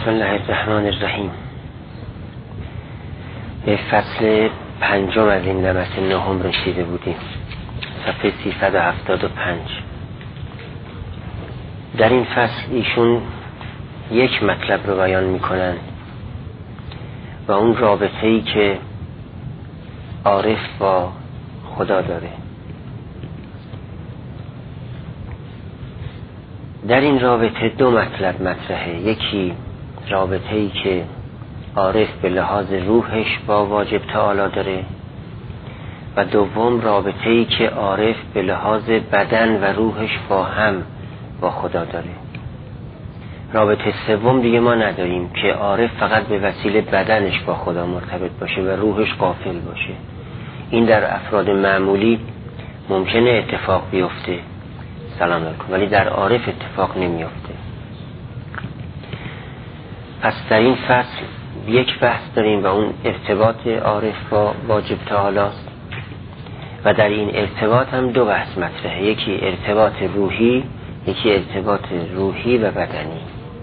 بسم الله الرحمن الرحیم. به فصل 5 از این نمط 9 رسیده بودیم، صفحه 375. در این فصل ایشون یک مطلب رو بیان میکنن و اون رابطه‌ای که عارف با خدا داره. در این رابطه دو مطلب مطرحه. یکی رابطه‌ای که عارف به لحاظ روحش با واجب تعالی داره و دوم رابطه‌ای که عارف به لحاظ بدن و روحش با خدا داره. رابطه سوم دیگه ما نداریم که عارف فقط به وسیله بدنش با خدا مرتبط باشه و روحش غافل باشه. این در افراد معمولی ممکنه اتفاق بیفته، سلام علیکم، ولی در عارف اتفاق نمیفته. پس در این فصل یک بحث داریم و اون ارتباط عارف با واجب تعالی است و در این ارتباط هم دو بحث مطرحه. یکی ارتباط روحی، یکی ارتباط روحی و بدنی.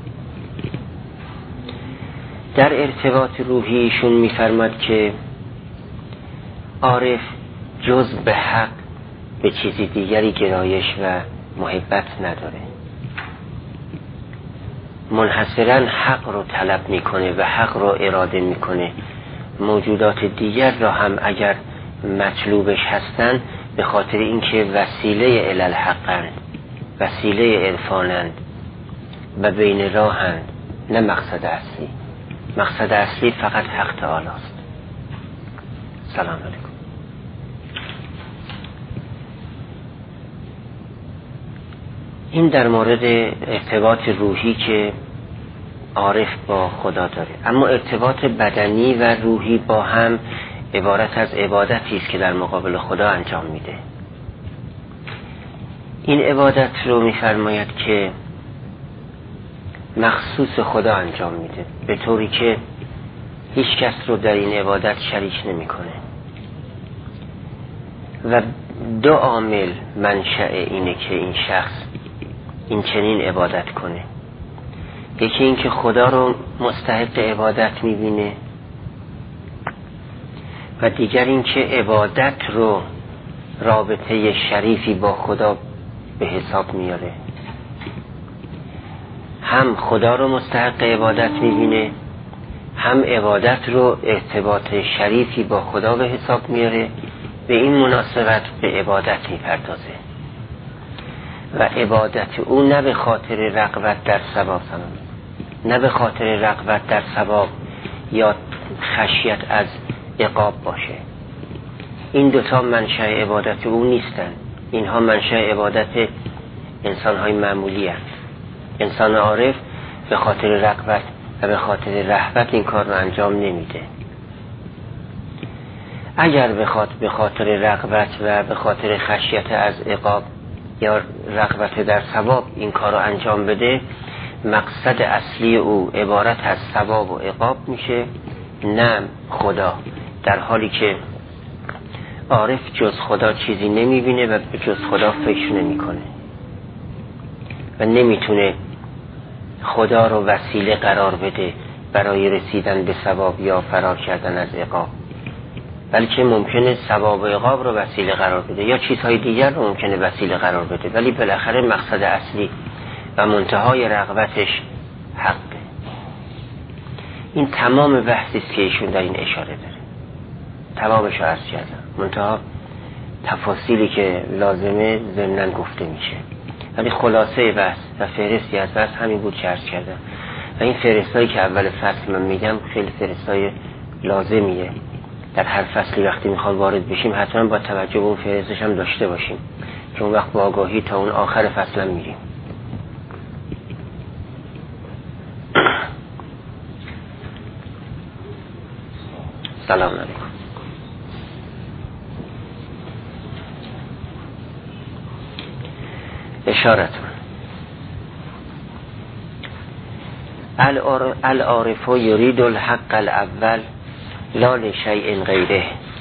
در ارتباط روحی ایشون می‌فرماد که عارف جز به حق به چیزی دیگری گرایش و محبت نداره، منحصرا حق رو طلب میکنه و حق رو اراده میکنه. موجودات دیگر را هم اگر مطلوبش هستند به خاطر اینکه وسیله الالحقند، وسیله عرفانند و بین راهند، نه مقصد اصلی. مقصد اصلی فقط حق تعالی است. سلام علیکم. این در مورد ارتباط روحی که عارف با خدا داره. اما ارتباط بدنی و روحی با هم عبارت از عبادتی است که در مقابل خدا انجام میده. این عبادت رو میفرماید که مخصوص خدا انجام میده، به طوری که هیچ کس رو در این عبادت شریک نمیکنه. و دو عامل منشأ اینه که این شخص این چنین عبادت کنه. یکی این که خدا رو مستحق عبادت میبینه و دیگر این که عبادت رو رابطه شریفی با خدا به حساب میاره. هم خدا رو مستحق عبادت میبینه، هم عبادت رو ارتباط شریفی با خدا به حساب میاره. به این مناسبت به عبادت میپردازه و عبادت او نه به خاطر رغبت در ثواب، نه به خاطر رغبت در ثواب یا خشیت از عقاب باشه. این دوتا منشأ عبادت او نیستن. اینها منشأ عبادت انسان‌های معمولی هست. انسان عارف به خاطر رغبت و به خاطر رهبت این کار رو انجام نمیده. اگر بخواد به خاطر رغبت و به خاطر خشیت از عقاب یا رغبت در ثواب این کار رو انجام بده، مقصد اصلی او عبارت از ثواب و عقاب میشه، نه خدا. در حالی که عارف جز خدا چیزی نمیبینه و به جز خدا فکر نمیکنه و نمیتونه خدا رو وسیله قرار بده برای رسیدن به ثواب یا فرار کردن از عقاب، بلکه ممکنه ثواب و عقاب رو وسیله قرار بده یا چیزهای دیگر رو ممکنه وسیله قرار بده، ولی بالاخره مقصد اصلی و منتهای رغبتش حقه. این تمام بحثی است که ایشون در این اشاره داره. تمامش رو عرض کردم، منتها تفاصیلی که لازمه ضمناً گفته میشه، ولی خلاصه بحث و فهرستی از بحث همین بود که عرض کردم. و این فهرستایی که اول فصل من میگم خیلی فهرستای لازمیه. در هر فصلی وقتی میخواد وارد بشیم حتما با توجه به اون فهرستش هم داشته باشیم که اون وقت با آگاهی تا اون آخر فصل هم میریم. سلام علیکم. اشارتون العارف یرید الحق الاول لا لشیء غیره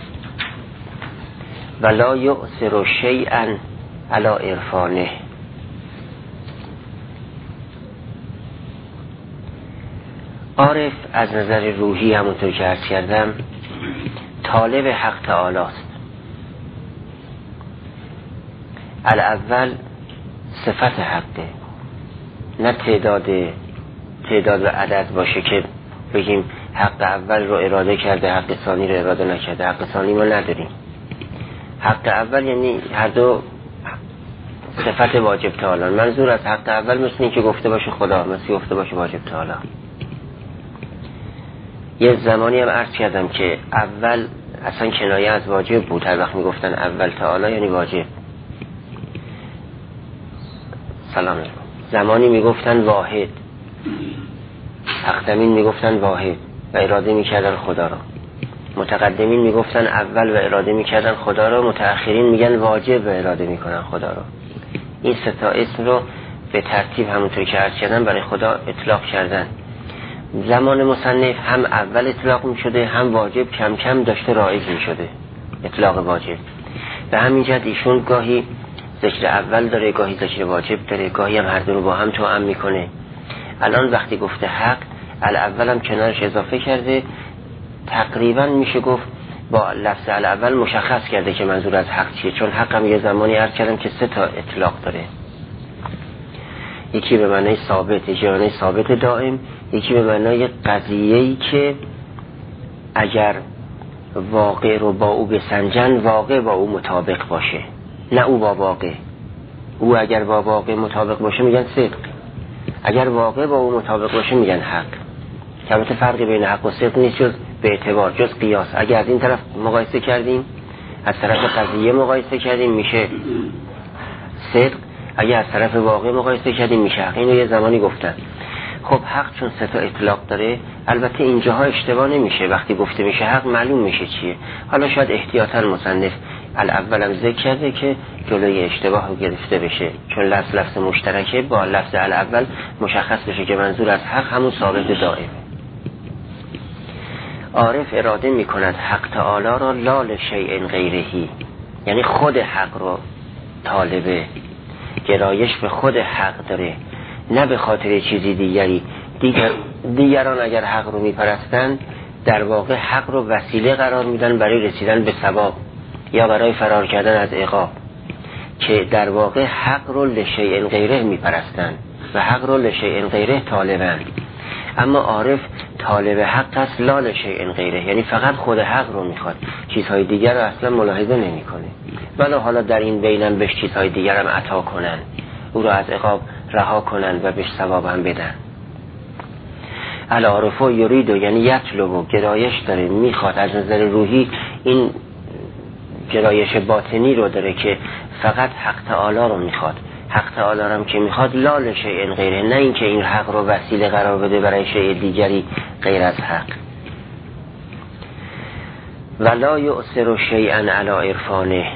و لا یؤثر شیئا علی عرفانه. عارف از نظر روحی همونطور که عرض کردم طالب حق تعالی است. الاول صفت حقه، نه تعداد و عدد باشه که بگیم حق اول رو اراده کرده حق ثانی رو اراده نکرده. حق ثانی ما نداریم. حق اول یعنی هر دو صفت واجب تعالی. منظور از حق اول مثل این که گفته باشه خدا، مثل گفته باشه واجب تعالی. یه زمانی هم عرض کردم که اول اصلا کنایه از واجب بود. هر وقت میگفتن اول تعالی یعنی واجب. سلام علیکم. زمانی میگفتن واحد، اقدمین میگفتن واحد و اراده میکردن خدا را. متقدمین میگفتن اول و اراده میکردن خدا را، متأخرین میگن واجب و اراده میکنن خدا را. این سه تا اسم رو به ترتیب همونطوری که عرض کردم برای خدا اطلاق کردن. زمان مصنف هم اول اطلاق میشده هم واجب کم کم داشته رایج میشده اطلاق واجب. به همین جهت ایشون گاهی ذکر اول داره، گاهی ذکر واجب داره، گاهی هم هر دو رو با هم توأم میکنه. الان وقتی گفته حق الاول هم کنارش اضافه کرده، تقریبا میشه گفت با لفظ الاول مشخص کرده که منظور از حق چیه. چون حق هم یه زمانی عرض کردم که سه تا اطلاق داره، یکی به معنای ثابت، یکی به معنای ثابت دائم، یکی به معنای قضیه‌ای که اگر واقع رو با او بسنجن واقع با او مطابق باشه، نه او با واقع. او اگر با واقع مطابق باشه میگن صدق، اگر واقع با او مطابق باشه میگن حق. که البته فرقی بین حق و صدق نیست جز به اعتبار، جز قیاس. اگر از این طرف مقایسه کردیم، از طرف قضیه مقایسه کردیم میشه صدق، اگر از طرف واقع مقایسه کردیم میشه حق. اینو یه زمانی گفتن. خب حق چون سه تا اطلاق داره، البته اینجاها اشتباه نمیشه. وقتی گفته میشه حق معلوم میشه چیه. حالا شاید احتیاطاً مصنف الاولم ذکر کرده که جلوی اشتباه رو گرفته بشه، چون لفظ مشترکه با لفظ الاول مشخص بشه که منظور از حق همون ثابت دائم. عارف اراده میکند حق تعالی را لا لشیء غیرهی، یعنی خود حق رو طالبه، گرایش به خود حق داره، نه به خاطر چیزی دیگری. دیگران اگر حق رو میپرستن در واقع حق رو وسیله قرار میدن برای رسیدن به ثواب یا برای فرار کردن از عقاب، که در واقع حق رو لشیء غیره میپرستن و حق رو لشیء غیره طالبن. اما عارف طالب حق است لا لشیء غیره، یعنی فقط خود حق رو میخواد، چیزهای دیگر رو اصلا ملاحظه نمیکنه. ولی حالا در این بینم بهش چیزهای دیگر هم عطا کنن، او رو از عقاب رها کنن و بهش ثواب هم بدن. العارف یرید، یعنی یطلب، گرایش داره، میخواد. از نظر روحی این گرایش باطنی رو داره که فقط حق تعالی رو میخواد. حق تعالی هم که میخواد لا لشیء غیره، نه اینکه این حق رو وسیله قرار بده برای شیء دیگری غیر از حق. ولا یؤثر شیئا علی عرفانه،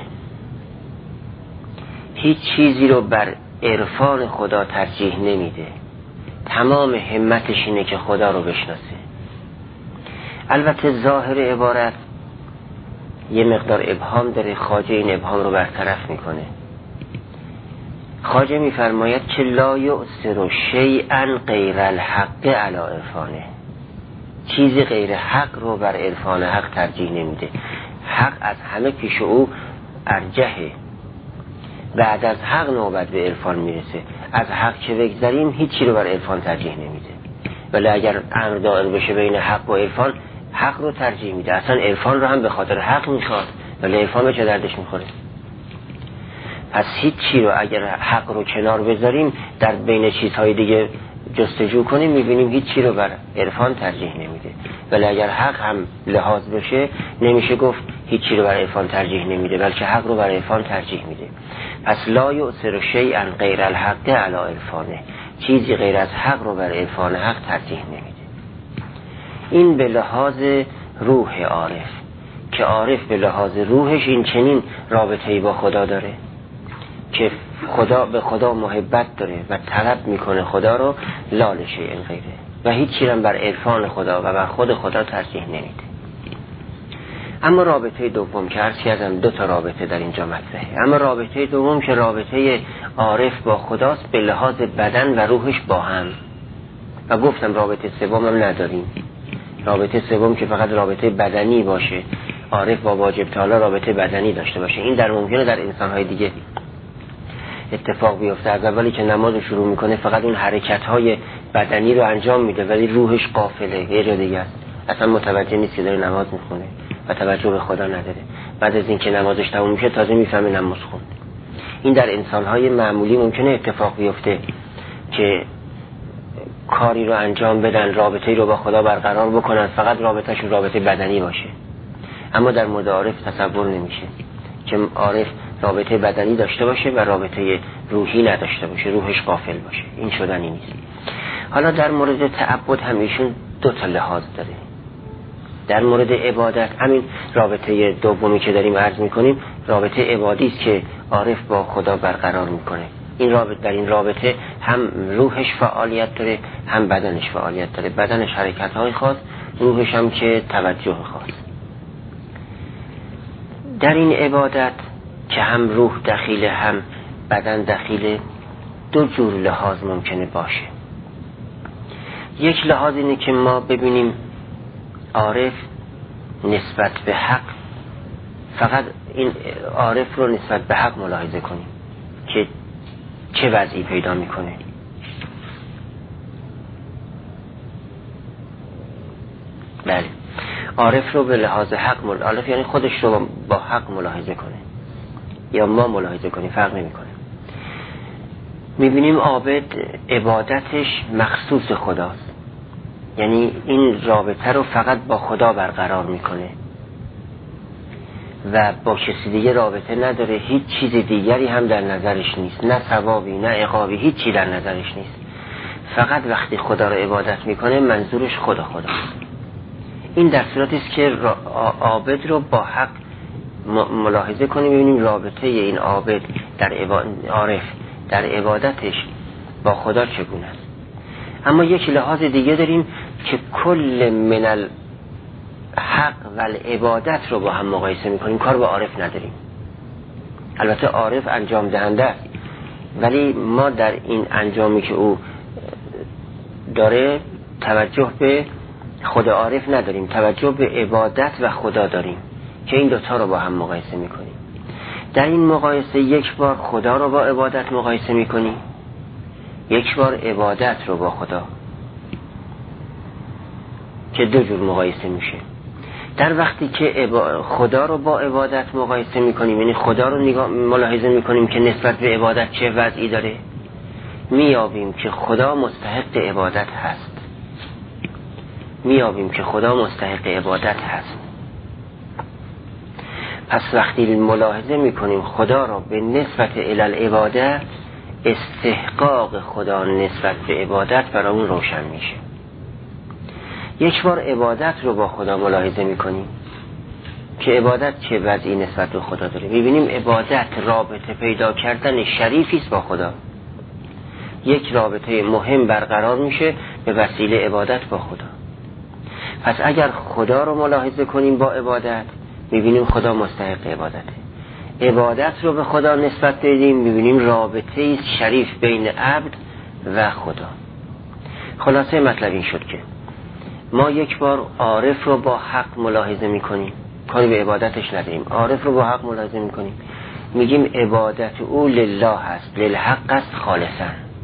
هیچ چیزی رو بر عرفان خدا ترجیح نمیده. تمام همتش اینه که خدا رو بشناسه. البته ظاهر عبارت یه مقدار ابهام داره، خواجه این ابهام رو برطرف میکنه. خواجه میفرماید که لا یؤثر شیئا غیر الحق علی عرفانه، چیزی غیر حق رو بر عرفان حق ترجیح نمیده. حق از همه پیش او ارجحه، بعد از حق نوبت به عرفان میرسه. از حق که بگذریم هیچی رو بر عرفان ترجیح نمیده. ولی اگر امر دائر بشه بین حق و عرفان، حق رو ترجیح میده. اصلا عرفان رو هم به خاطر حق میخواد، ولی عرفان به چه دردش میخوره؟ پس هیچی رو اگر حق رو کنار بذاریم در بین چیزهای دیگه جستجو کنیم، میبینیم هیچی رو بر عرفان ترجیح نمیده. ولی اگر حق هم لحاظ بشه نمیشه گفت هیچی رو بر عرفان ترجیح نمیده، بلکه حق رو بر عرفان ترجیح میده. پس لا یؤثر شیئا غیر الحق علی عرفانه، چیزی غیر از حق رو بر عرفان حق ترجیح نمیده. این به لحاظ روح عارف، که عارف به لحاظ روحش این چنین رابطه‌ای با خدا داره که خدا به خدا محبت داره و طلب میکنه خدا رو لا لشیء غیره، و هیچ چیزی بر عرفان خدا و بر خود خدا ترجیح نمیده. اما رابطه دوم که عرض کردم 2 تا رابطه در اینجا مطرحه. اما رابطه دوم که رابطه عارف با خداست به لحاظ بدن و روحش با هم. و گفتم رابطه سوم هم نداریم. رابطه سوم که فقط رابطه بدنی باشه، عارف با واجب تعالی رابطه بدنی داشته باشه. این در ممکنه در انسان‌های دیگه اتفاق بیفته. از اولی که نماز رو شروع میکنه فقط اون حرکت‌های بدنی رو انجام میده ولی روحش غافله، یه جا دیگه است، اصلا متوجه نیست که داره نماز میخونه و توجه به خدا نداره. بعد از اینکه نمازش تموم میشه تازه میفهمه نماز خوند. این در انسان‌های معمولی ممکنه اتفاق بیفته که کاری رو انجام بدن، رابطه‌ای رو با خدا برقرار بکنن، فقط رابطه‌شون رابطه بدنی باشه. اما در مورد عارف تصور نمیشه که عارف رابطه بدنی داشته باشه و رابطه روحی نداشته باشه، روحش غافل باشه. این شدنی نیست. حالا در مورد تعبد هم ایشون دو تا لحاظ داره. در مورد عبادت همین رابطه دومی که داریم عرض میکنیم رابطه عبادی است که عارف با خدا برقرار میکنه. این رابطه، در این رابطه هم روحش فعالیت داره هم بدنش فعالیت داره. بدنش حرکت‌های خاص، روحش هم که توجه خاص. در این عبادت که هم روح دخیله هم بدن دخیله، دو جور لحاظ ممکنه باشه. یک لحاظ اینه که ما ببینیم عارف نسبت به حق، فقط این عارف رو نسبت به حق ملاحظه کنیم که چه وضعی پیدا میکنه. بله، عارف رو به لحاظ حق عارف یعنی خودش رو با حق ملاحظه کنه یا ما ملاحظه کنیم، فرق نمیکنه. میبینیم عابد عبادتش مخصوص خداست، یعنی این رابطه رو فقط با خدا برقرار میکنه و با کسی دیگه رابطه نداره. هیچ چیز دیگری هم در نظرش نیست، نه ثوابی نه عقابی، هیچ چی در نظرش نیست. فقط وقتی خدا رو عبادت میکنه منظورش خداست. این در صورتی است که عابد رو با حق ملاحظه کنیم، ببینیم رابطه این عابد در عارف در عبادتش با خدا چگونه است. اما یک لحاظ دیگه داریم که کل من الحق و العبادت رو با هم مقایسه میکنیم، کار با عارف نداریم. البته عارف انجام دهنده است ولی ما در این انجامی که او داره توجه به خود عارف نداریم، توجه به عبادت و خدا داریم که این دوتا رو با هم مقایسه میکنیم. در این مقایسه یک بار خدا رو با عبادت مقایسه میکنیم، یک بار عبادت رو با خدا، که دو جور مقایسه میشه. در وقتی که خدا رو با عبادت مقایسه میکنیم، یعنی خدا رو ملاحظه میکنیم که نسبت به عبادت چه وضعی داره، میابیم که خدا مستحق عبادت هست، میابیم که خدا مستحق عبادت هست. پس وقتی ملاحظه میکنیم خدا را به نسبت العبادت، استحقاق خدا نسبت به عبادت برامون روشن میشه. یک بار عبادت رو با خدا ملاحظه میکنیم که عبادت چه وضعی نسبت به خدا داره، میبینیم عبادت رابطه پیدا کردن شریفی است با خدا. یک رابطه مهم برقرار میشه به وسیله عبادت با خدا. پس اگر خدا رو ملاحظه کنیم با عبادت، میبینیم خدا مستحق عبادته. عبادت رو به خدا نسبت بدیم، میبینیم رابطه شریف بین عبد و خدا. خلاصه مطلب این شد که ما یک بار عارف رو با حق ملاحظه میکنیم، کاری به عبادتش نداریم، عارف رو با حق ملاحظه میکنیم، میگیم عبادت او لله هست، للحق است خالصا.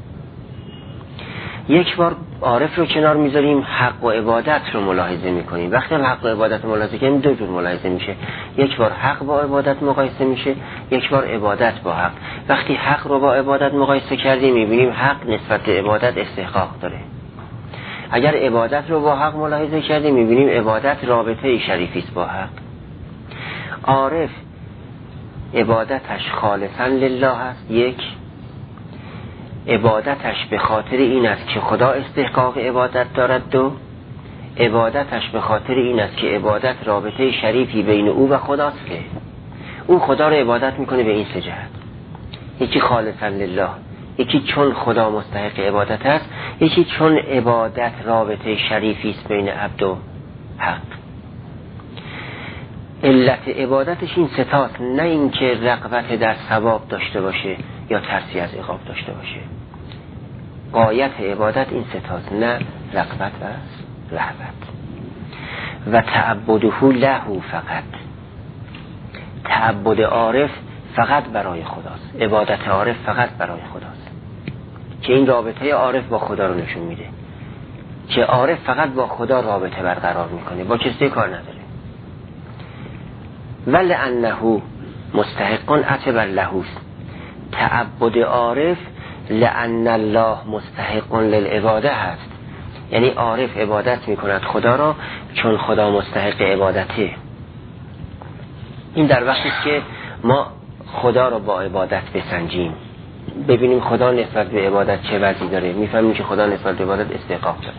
یک بار عارف رو کنار میذاریم، حق و عبادت رو ملاحظه میکنیم. وقتی هم حق و عبادت رو ملاحظه کنیم دو جور ملاحظه میشه، یک بار حق با عبادت مقایسه میشه، یک بار عبادت با حق. وقتی حق رو با عبادت مقایسه کردیم میبینیم حق نسبت به عبادت استحقاق داره. اگر عبادت رو با حق ملاحظه کردیم میبینیم عبادت رابطه شریفی است با حق. عارف عبادتش خالصا لله است، یک، عبادتش به خاطر این است که خدا استحقاق عبادت دارد، دو، عبادتش به خاطر این است که عبادت رابطه شریفی بین او و خداست که او خدا رو عبادت میکنه به این سه جهت. یکی خالصا لله، یکی چون خدا مستحق عبادت است، یکی چون عبادت رابطه شریفی است بین عبد و حق. علت عبادتش این ستاست، نه اینکه رغبت در ثواب داشته باشه یا ترسی از عقاب داشته باشه. غایت عبادت این ستاست، نه رغبت و رهبت. و تعبده له فقط، تعبد عارف فقط برای خداست، عبادت عارف فقط برای خداست، که این رابطه عارف با خدا رو نشون میده که عارف فقط با خدا رابطه برقرار میکنه، با کسی کار نداره. ولانه مستحق عتب له، تعبد عارف لان الله مستحق للعباده هست، یعنی عارف عبادت میکند خدا را چون خدا مستحق عبادته. این در وقتی که ما خدا را با عبادت بسنجیم، ببینیم خدا نسبت به عبادت چه وضعی داره، میفهمیم که خدا نسبت به عبادت استحقاق داره.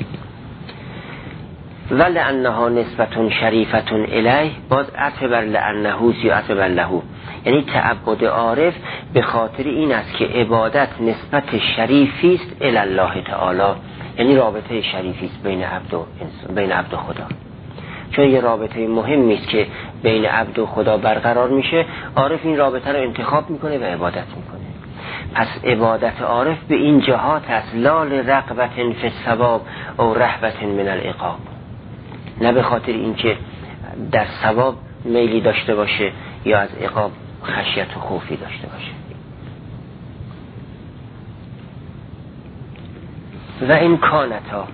ولانها نسبت شریفت الیه، باز عطف بر لانه یا عطف بر له، یعنی تعبد عارف به خاطر این است که عبادت نسبت شریفی است الی الله تعالی، یعنی رابطه شریفی است بین عبد و خدا. چون یه رابطه مهمی است که بین عبد و خدا برقرار میشه، عارف این رابطه رو انتخاب میکنه و عبادت میکنه. پس عبادت عارف به این جهات است، لا لرغبت فی الثواب او رهبت من العقاب، نه به خاطر اینکه در ثواب میلی داشته باشه یا از عقاب خشیت و خوفی داشته باشه. و این کانتا،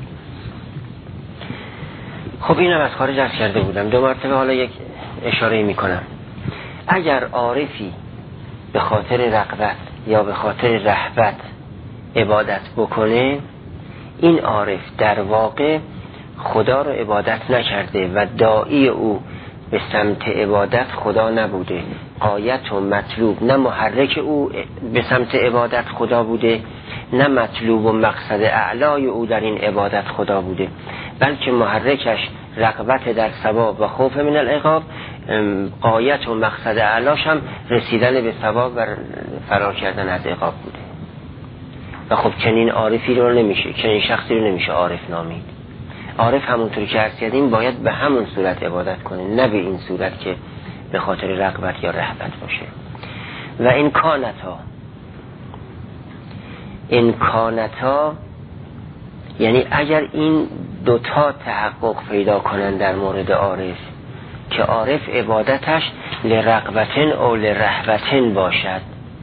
خب اینم از خارج عرض کرده بودم، 2 مرتبه حالا یک اشاره میکنم. اگر عارفی به خاطر رغبت یا به خاطر رهبت عبادت بکنه، این عارف در واقع خدا رو عبادت نکرده و داعی او به سمت عبادت خدا نبوده، غایت و مطلوب نه محرک او به سمت عبادت خدا بوده، نه مطلوب و مقصد اعلای او در این عبادت خدا بوده، بلکه محرکش رغبت در ثواب و خوف من العقاب، غایت و مقصد اعلاش هم رسیدن به ثواب و فرار کردن از عقاب بوده. و خب چنین عارفی رو نمیشه، چنین شخصی رو نمیشه عارف نامید. عارف همونطوری که عرض کردیم باید به همون صورت عبادت کنه، نه به این صورت که به خاطر رغبت یا رهبت باشه. و این کانتا یعنی اگر این 2 تحقق پیدا کنن در مورد عارف، که عارف عبادتش لرغبتن او لرهبتن باشد،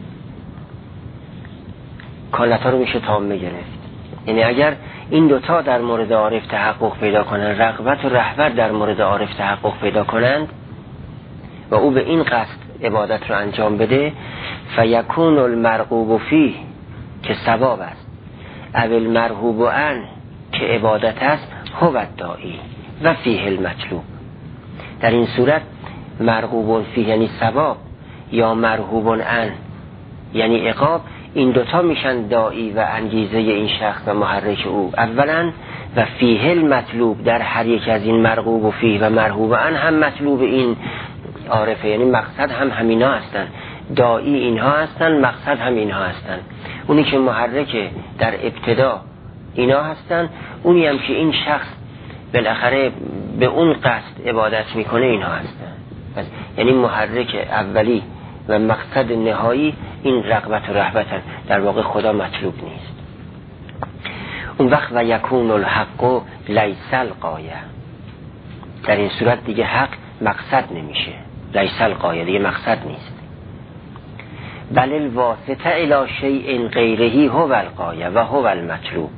کانتا رو میشه تامه گرفت. یعنی اگر این 2 در مورد عارف تحقق پیدا کنن، رغبت و رهبت در مورد عارف تحقق پیدا کنند و او به این قصد عبادت رو انجام بده، فیکون المرغوب فیه که ثواب است، او المرهوب عن که عبادت است، هو الداعی و فیه المطلوب. در این صورت مرغوب فیه یعنی ثواب، یا مرهوب عن یعنی عقاب، این 2 میشن داعی و انگیزه این شخص و محرک او. اولا و فیه المطلوب، در هر یک از این مرغوب و فیه و مرهوب عن هم مطلوب این عارفه، یعنی مقصد هم همینا هستن، داعی اینها هستن، مقصد هم اینها هستن. اونی که محرک در ابتدا اینا هستن، اونی هم که این شخص بالاخره به اون قصد عبادت میکنه اینها هستن. یعنی محرک اولی و مقصد نهایی این رغبت و رهبت، در واقع خدا مطلوب نیست. اون وقت و یکون الحق لیس الغایه، در این صورت دیگه حق مقصد نمیشه، لیس الغایه دیگه مقصد نیست، بل الواسطه الی شیء غیره هو الغایه و هو المطلوب،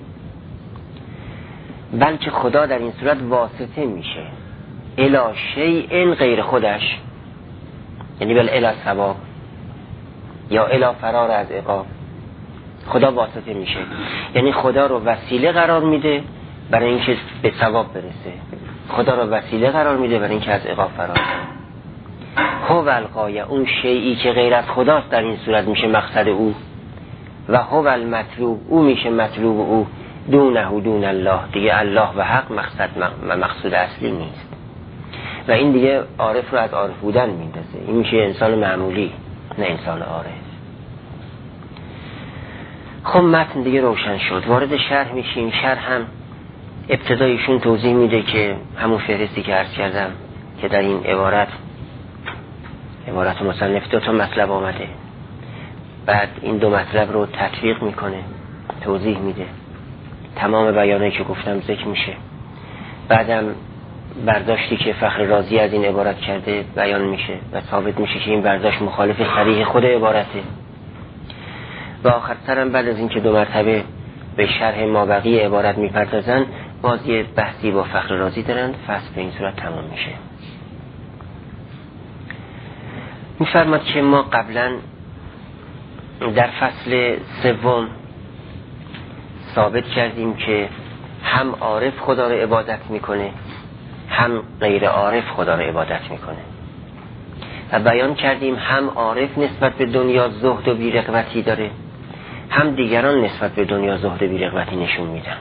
بلکه خدا در این صورت واسطه میشه الی شیء غیر خودش، یعنی بل الی ثواب یا الی فرار از عقاب. خدا واسطه میشه، یعنی خدا رو وسیله قرار میده برای اینکه به ثواب برسه، خدا رو وسیله قرار میده برای اینکه از عقاب فرار کنه. هو الغایه، اون شیئی که غیر از خداست در این صورت میشه مقصد او، و هو المطلوب، او میشه مطلوب او، دونه دون الله، دیگه الله و حق مقصود اصلی نیست. و این دیگه عارف رو از عارف بودن میندازه، این میشه انسان معمولی نه انسان عارف. خب متن دیگه روشن شد، وارد شرح میشیم. شرح هم ابتدایشون توضیح میده که همون فهرستی که عرض کردم که در این عبارت مصنف 2 مطلب آمده، بعد این 2 مطلب رو تطبیق میکنه توضیح میده، تمام بیانایی که گفتم ذکر میشه. بعدم برداشتی که فخر رازی از این عبارت کرده بیان میشه و ثابت میشه که این برداشت مخالف صریح خود عبارته. و آخرترم بعد از این که 2 مرتبه به شرح مابقی عبارت میپردازن، باز یه بحثی با فخر رازی دارن، فصل به این صورت تمام میشه. میفرماد که ما قبلا در فصل 3 ثابت کردیم که هم عارف خدا رو عبادت میکنه، هم غیر عارف خدا رو عبادت میکنه و بیان کردیم هم عارف نسبت به دنیا زهد و بی‌رغبتی داره، هم دیگران نسبت به دنیا زهد و بی‌رغبتی نشون میدن.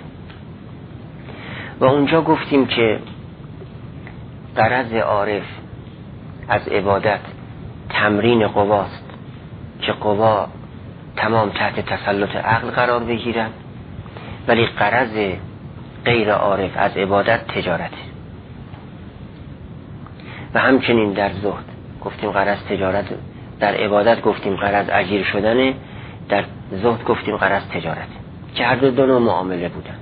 و اونجا گفتیم که غرض عارف از عبادت تمرین قواست که قوا تمام تحت تسلط عقل قرار بگیرن، ولی غرض غیر عارف از عبادت تجارته. و همچنین در زهد گفتیم غرض تجارت، در عبادت گفتیم غرض اجیر شدنه، در زهد گفتیم غرض تجارت، که هر دو نوع معامله بودن.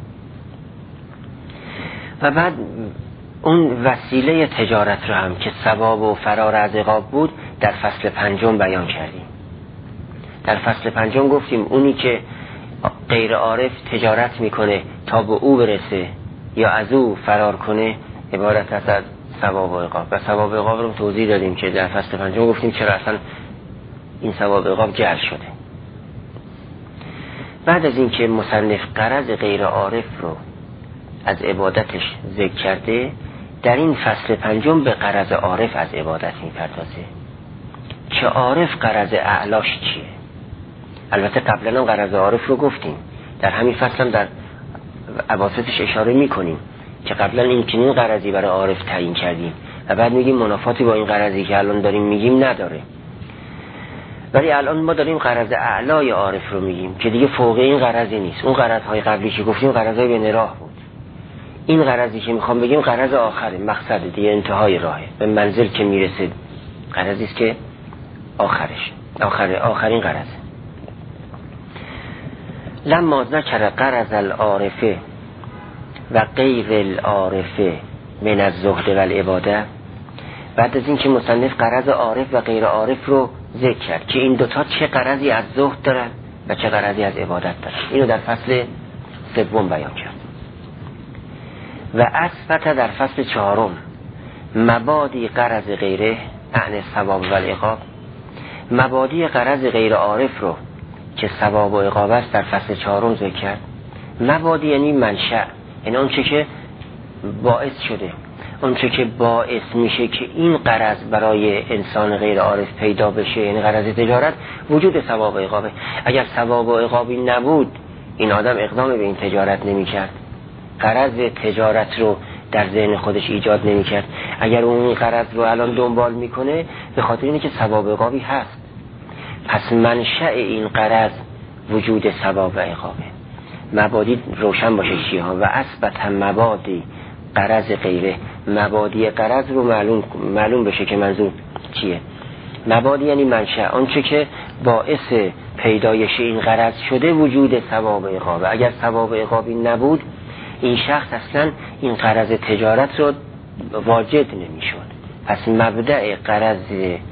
و بعد اون وسیله تجارت رو هم که ثواب و فرار از عقاب بود در فصل 5 بیان کردیم. در فصل 5 گفتیم اونی که غیر عارف تجارت میکنه تا به او برسه یا از او فرار کنه عبارت است از ثواب و عقاب. و ثواب و عقاب رو توضیح دادیم که در فصل 5 گفتیم چرا اصلا این ثواب و عقاب جعل شده. بعد از این که مصنف غرض غیر عارف رو از عبادتش ذکر کرده، در این فصل 5 به غرض عارف از عبادت میپردازه که عارف غرض اعلاش چیه. البته قبلا هم غرض عارف رو گفتیم، در همین فصل هم در اواسطش اشاره میکنیم که قبلا این چنین غرضی برای عارف تعیین کردیم و بعد میگیم منافاتی با این غرضی که الان داریم میگیم نداره. ولی الان ما داریم غرض اعلای عارف رو میگیم که دیگه فوق این غرضی نیست. اون غرضهای قبلی که گفتیم غرضهای بین راه بود. این غرضی که میخوام بگیم غرض آخره، مقصد دیگه، انتهای راهه، به منزل که میرسه غرضی است که آخرین غرض. لما ذکر غرض العارفه و غیر العارفه من الزهد و العباده، بعد از این که مصنف غرض عارف و غیر عارف رو ذکر کرد که این دوتا چه غرضی از زهد دارن و چه غرضی از عبادت دارن، اینو در فصل 3 بیان کرد. و اثبت در فصل 4 مبادی غرض غیره اعنی ثواب و العقاب، مبادی غرض غیر عارف رو که ثواب و عقاب است در فصل 4 ذکر کرد. مبادی یعنی منشأ، یعنی اون چه که باعث شده، اون چه که باعث میشه که این غرض برای انسان غیر عارف پیدا بشه، یعنی غرض تجارت، وجود ثواب و عقابه. اگر ثواب و عقابی نبود این آدم اقدام به این تجارت نمی‌کرد، غرض تجارت رو در ذهن خودش ایجاد نمی‌کرد. اگر اون غرض رو الان دنبال میکنه به خاطر اینه که ثواب و عقابی هست، پس منشأ این غرض وجود ثواب و عقابه. مبادی روشن باشه چیه ها. و اثبت هم مبادی غرض غیره، مبادی غرض رو معلوم بشه که منظور چیه. مبادی یعنی منشأ، آنچه که باعث پیدایش این غرض شده وجود ثواب و عقابه. اگر ثواب و عقابی نبود این شخص اصلا این غرض تجارت رو واجد نمیشد. پس مبدأ غرض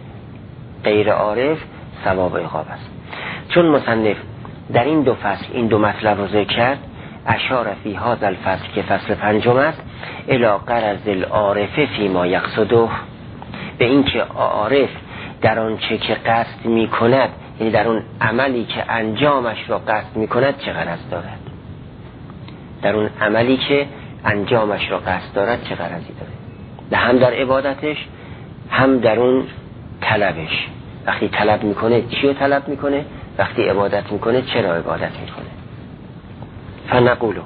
غیر عارف ثواب و عقاب است. چون مصنف در این 2 فصل این 2 مطلب رو ذکر کرد، اشار فی هذا الفصل که فصل 5 است الی غرض العارف فی ما یقصده، به این که عارف در آن چه که قصد می کند، یعنی در اون عملی که انجامش را قصد می کند چه غرض دارد، در اون عملی که انجامش را قصد دارد چه غرضی داره، ده هم در عبادتش هم در اون طلبش. وقتی طلب میکنه چی رو طلب میکنه، وقتی عبادت میکنه چرا عبادت میکنه. فنقولو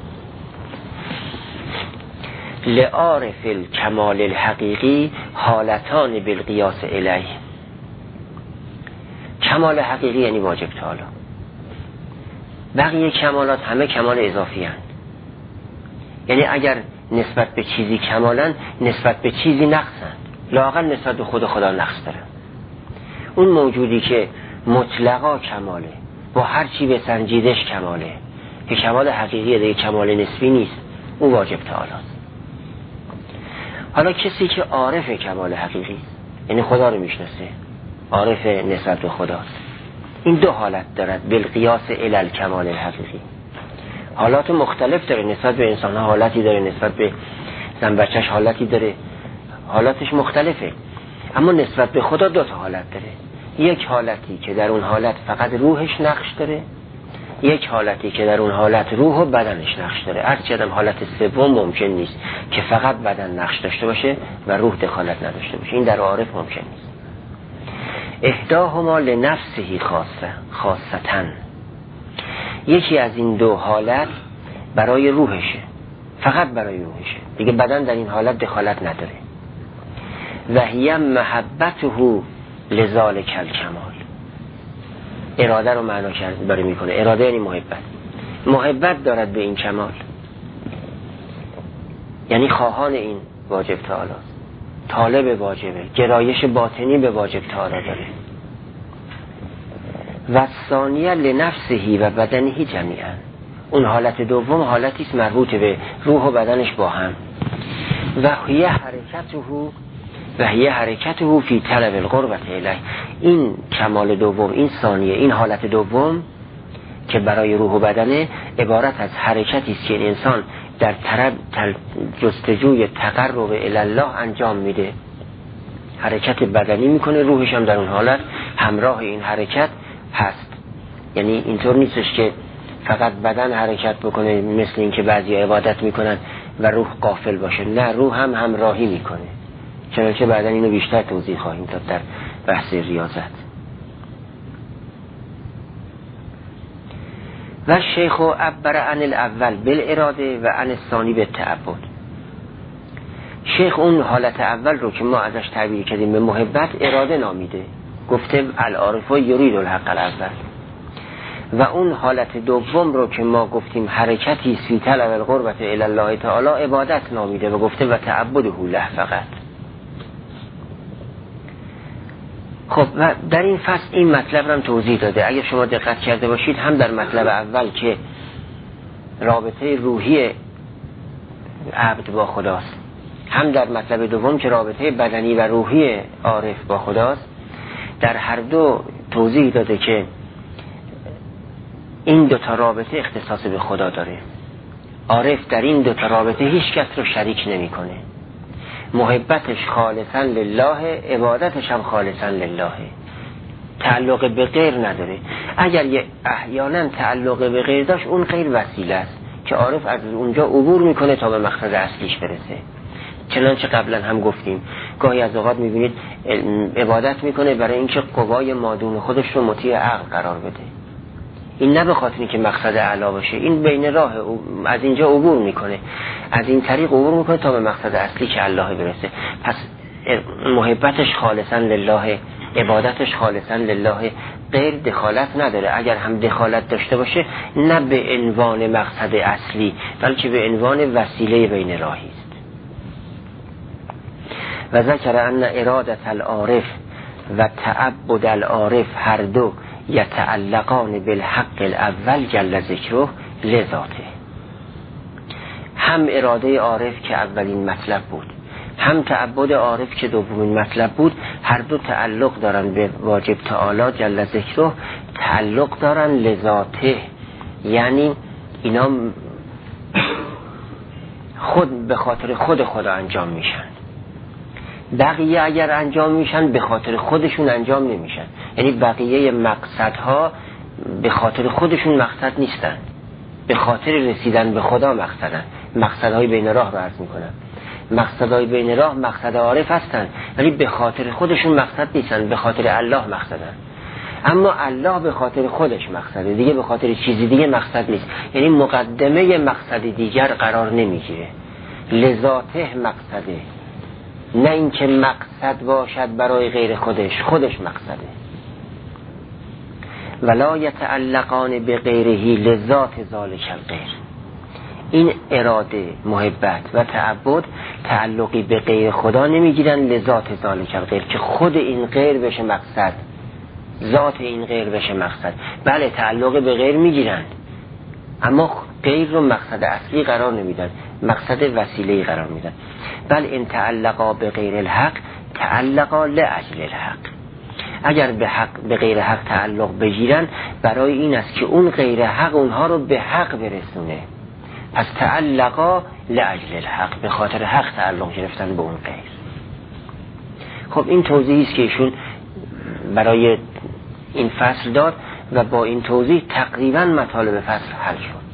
لعارف الکمال الحقیقی حالتان بالقیاس الیه. کمال حقیقی یعنی واجب تعالی، بقیه کمالات همه کمال اضافی هستند. یعنی اگر نسبت به چیزی کمالن نسبت به چیزی نقصن، لااقل نسبت به خدا نقص دارن. اون موجودی که مطلقا کماله، با هر چی بسنجیدش کماله، که کمال حقیقی دیگه کمال نسبی نیست، اون واجب تعالی است. حالا کسی که عارف کمال حقیقی، یعنی خدا رو میشناسه، عارف نسبت به خداست، این دو حالت دارد بالقیاس الی الکمال الحقیقی. حالات مختلف داره، نسبت به انسان ها حالتی داره، نسبت به زن بچه‌ش حالتی داره، حالاتش مختلفه، اما نسبت به خدا دو تا حالت داره. یک حالتی که در اون حالت فقط روحش نقش داره، یک حالتی که در اون حالت روح و بدنش نقش داره. عرض کردم حالت سوم ممکن نیست که فقط بدن نقش داشته باشه و روح دخالت نداشته باشه، این در عارف ممکن نیست. احداهما لنفسه خاصتاً، یکی از این دو حالت برای روحشه، فقط برای روحشه، دیگه بدن در این حالت دخالت نداره. و هی محبته لذالک الکمال، اراده رو معنا کرد داره میکنه. اراده یعنی محبت دارد به این کمال، یعنی خواهان این واجب تعالی، طالب واجبه، گرایش باطنی به واجب تعالی داره. و ثانیه لنفسه و بدنه جمیعا، اون حالت دوم حالتی است مربوط به روح و بدنش با هم. و هی حرکته فی طلب القربة الیه، این کمال دوم، این ثانیه، این حالت دوم که برای روح و بدنه عبارت از حرکتی است که این انسان در جستجوی تقرب الی الله انجام میده. حرکت بدنی میکنه، روحش هم در اون حالت همراه این حرکت هست. یعنی اینطور نیستش که فقط بدن حرکت بکنه مثل این که بعضی عبادت میکنن و روح غافل باشه، نه، روح هم همراهی میکنه. چنانچه بعدن اینو بیشتر توضیح خواهیم داد در بحث ریاضت. و شیخ عبر عن الاول بالاراده و عن الثانی بالتعبد. شیخ اون حالت اول رو که ما ازش تعبیر کردیم به محبت اراده نامیده، گفته العارف یرید الحق الاول. و اون حالت دوم رو که ما گفتیم حرکتی فی طلب القربة الی الله تعالی عبادت نامیده و گفته و تعبده له فقط. خب و در این فصل این مطلب رو هم توضیح داده. اگر شما دقت کرده باشید هم در مطلب اول که رابطه روحی عبد با خداست، هم در مطلب دوم که رابطه بدنی و روحی عارف با خداست، در هر دو توضیح داده که این دو تا رابطه اختصاص به خدا داره. عارف در این دو تا رابطه هیچ کس رو شریک نمیکنه. محبتش خالصا لله، عبادتش هم خالصا لله، تعلق به غیر نداره. اگر یه احیانا تعلق به غیر داشت، اون غیر وسیله است که عارف از اونجا عبور میکنه تا به مقصد اصلیش برسه. چنانچه قبلا هم گفتیم گاهی از اوقات میبینید عبادت میکنه برای اینکه قوای مادون خودش رو مطیع عقل قرار بده. این نه به خاطر که مقصد اعلی باشه، این بین راه از اینجا عبور میکنه، از این طریق عبور میکنه تا به مقصد اصلی که الله برسه. پس محبتش خالصا لله، عبادتش خالصا لله، غیر دخالت نداره. اگر هم دخالت داشته باشه نه به عنوان مقصد اصلی بلکه به عنوان وسیله بین راهی است. و ذکر ان ارادت العارف و تعبد العارف هر دو یتعلقان بالحق الاول جل ذکره لذاته. هم اراده عارف که اولین مطلب بود، هم تعبد عارف که دومین مطلب بود، هر دو تعلق دارن به واجب تعالی جل ذکره، تعلق دارن لذاته، یعنی اینا خود به خاطر خود خدا انجام میشن. بقیه اگر انجام میشن به خاطر خودشون انجام نمیشن، یعنی بقیه مقصدها به خاطر خودشون مقصد نیستن، به خاطر رسیدن به خدا مقصدن. مقصدهای بین راه رو عرض میکنم، مقصدهای بین راه مقصد عارف هستن ولی به خاطر خودشون مقصد نیستن، به خاطر الله مقصدن. اما الله به خاطر خودش مقصده، دیگه به خاطر چیزی دیگه مقصد نیست، یعنی مقدمه مقصد دیگر قرار نمیگیره، لذاته مقصده، نه اینکه مقصد باشد برای غیر خودش، خودش مقصده. ولا یتعلقان بغیره لذات ذالک الغیر. این اراده، محبت و تعبد تعلقی به غیر خدا نمیگیرن، لذات ذالک الغیر، که خود این غیر بشه مقصد، ذات این غیر بشه مقصد. بله تعلق به غیر میگیرن اما غیر رو مقصد اصلی قرار نمیدن، مقصد وسیله‌ای قرار میدن. بل ان تعلقا به غیر الحق تعلقا لاجل الحق. اگر به غیر حق تعلق بگیرن برای این است که اون غیر حق اونها رو به حق برسونه. پس تعلقا لاجل الحق، به خاطر حق تعلق گرفتن به اون غیر. خب این توضیحی است که ایشون برای این فصل داد و با این توضیح تقریبا مطالب فصل حل شد.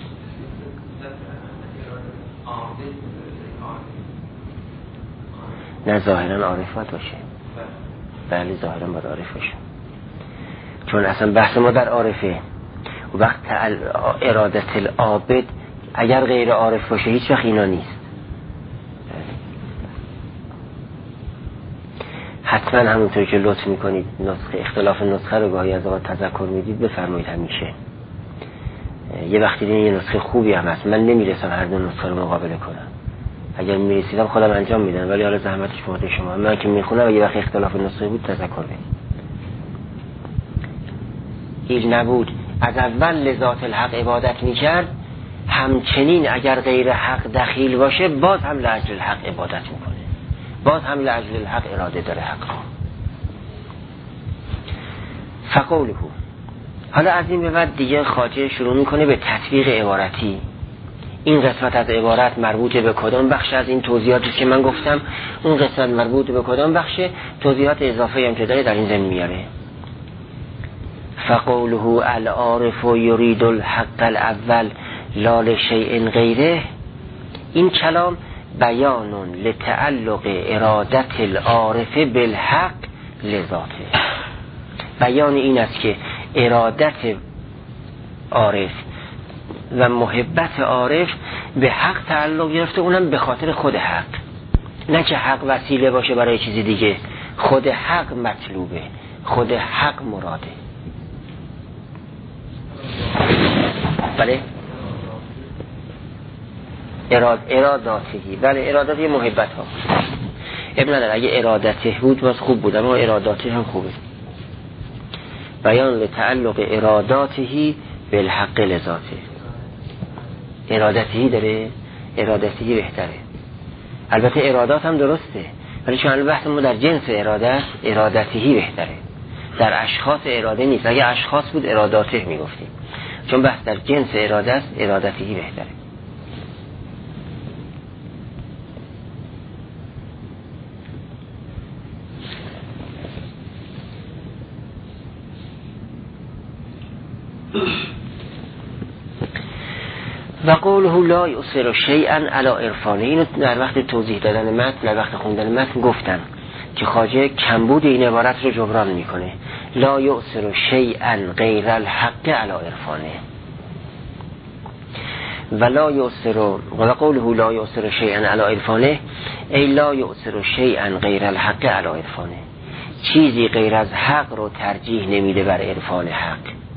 نه ظاهرا عارف باشه. بله ظاهرا باید عارف باشه، چون اصلا بحث ما در عارفه. وقت ارادت العابد اگر غیر عارف باشه هیچ وقت اینا نیست. حتما همونطور که لطف میکنید اختلاف نسخه رو گاهی از اوقات تذکر میدید بفرمایید. همیشه یه وقتی دیدین یه نسخه خوبی هم هست، من نمیرسم هر دو نسخه رو مقابله کنم. اگر میرسیدم خودم انجام میدم، ولی حالا زحمتش به عهده شما. من که میخونم و یه وقت اختلاف نسخه بود تذکر بدید. این نبود از اول لذات الحق عبادت میکرد، همچنین اگر غیر حق دخیل باشه باز هم لاجل الحق عبادت میکنه، باز هم لاجل الحق اراده داره حق را. فقوله، حالا از این به بعد دیگه خواجه شروع میکنه به تطبیق عبارتی. این قسمت از عبارت مربوط به کدام بخش از این توضیحاتی که من گفتم، اون قسمت مربوط به کدام بخش، توضیحات اضافه هم که داره در این زمین میاره. فقوله العارف یرید الحق الاول لا لشیء غیره، این کلام بیان لتعلق ارادت العارف بالحق لذاته. بیان این است که ارادت عارف و محبت عارف به حق تعلق گرفته، اونم به خاطر خود حق، نه که حق وسیله باشه برای چیزی دیگه. خود حق مطلوبه، خود حق مراده. بله اراداتی، بله اراداتی محبت ها ابن نداره. اگه ارادته بود باز خوب بود، اما اراداتی هم خوبه. بیان لتعلق اراداتی بالحق لذاته. ارادتی داره، ارادتی بهتره. البته ارادات هم درسته، ولی چون بحث ما در جنس اراده، ارادتی بهتره. در اشخاص اراده نیست. اگه اشخاص بود اراداته میگفتیم، چون بحث در جنس اراده است، ارادتی بهتره. و قوله لا یؤثر شیئا علی عرفانه، اینو در وقت توضیح دادن متن، در وقت خوندن متن گفتن که خواجه کمبود این عبارت رو جبران میکنه. لا یؤثر شیئا غیر الحق علی عرفانه و لا یؤثر، و قوله لا یؤثر شیئا علی عرفانه ای لا یؤثر شیئا غیر الحق علی عرفانه، چیزی غیر از حق رو ترجیح نمیده بر عرفان حق.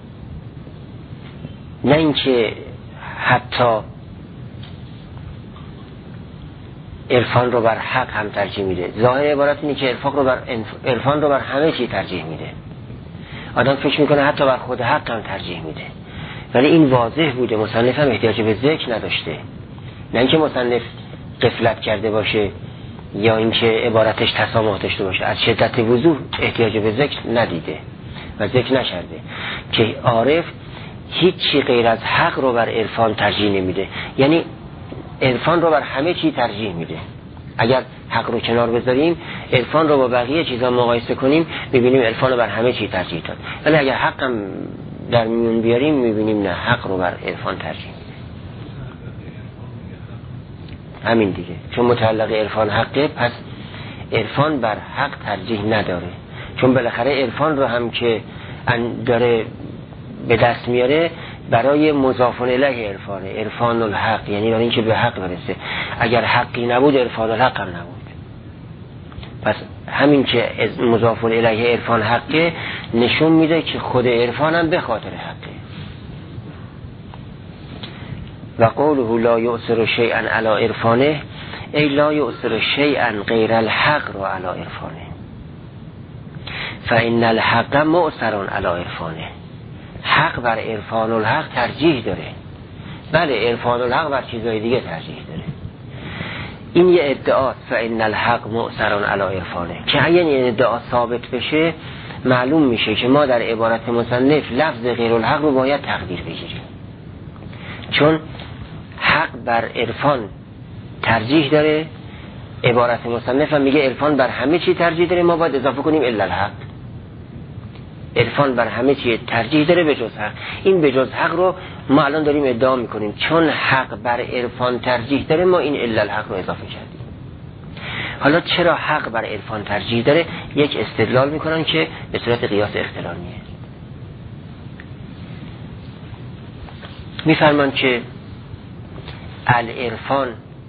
نه اینکه حتی عرفان رو بر حق هم ترجیح میده. ظاهر عبارت اینه که عرفان رو بر همه چی ترجیح میده. آدم فکر میکنه حتی بر خود حق هم ترجیح میده، ولی این واضح بوده. مصنف هم احتیاج به ذکر نداشته، نه اینکه مصنف غفلت کرده باشه یا اینکه عبارتش تسامح داشته باشه. از شدت وضوح احتیاج به ذکر ندیده و ذکر نکرده که عارف هیچی غیر از حق رو بر عرفان ترجیح نمیده، یعنی عرفان رو بر همه چی ترجیح میده. اگر حق رو کنار بذاریم، عرفان رو با بقیه چیزا مقایسه کنیم، میبینیم عرفان رو بر همه چی ترجیح داد. ولی اگر حق هم در میون بیاریم، میبینیم نه، حق رو بر عرفان ترجیح میده. همین دیگه، چون متعلق عرفان حقه، پس عرفان بر حق ترجیح نداره. چون بالاخره عرفان رو هم که داره به دست میاره برای مضاف الیه عرفانه، عرفان الحق، یعنی برای اینکه به حق برسه. اگر حقی نبود عرفان الحق هم نبود. پس همین که مضاف الیه عرفان حقه نشون میده که خود عرفان هم به خاطر حقه. و قوله لا یؤثر شیئا علی عرفانه ای لا یؤثر شیئا غیر الحق را علی عرفانه فإن الحق مؤثر علی عرفانه. حق بر عرفان الحق ترجیح داره، بله عرفان الحق بر چیزهای دیگه ترجیح داره. این یه ادعا فإن الحق مؤثر علی عرفانه که اگه این ادعا ثابت بشه معلوم میشه که ما در عبارت مصنف لفظ غیر الحق رو باید تقدیر بگیریم، چون حق بر عرفان ترجیح داره. عبارت مصنف هم میگه عرفان بر همه چی ترجیح داره، ما باید اضافه کنیم الا الحق. عرفان بر همه چی ترجیح داره به جز حق. این به جز حق رو ما الان داریم ادعا میکنیم چون حق بر عرفان ترجیح داره ما این الا الحق رو اضافه کردیم. حالا چرا حق بر عرفان ترجیح داره؟ یک استدلال میکنن که به صورت قیاس اقترانیه. میفرمان که العرفان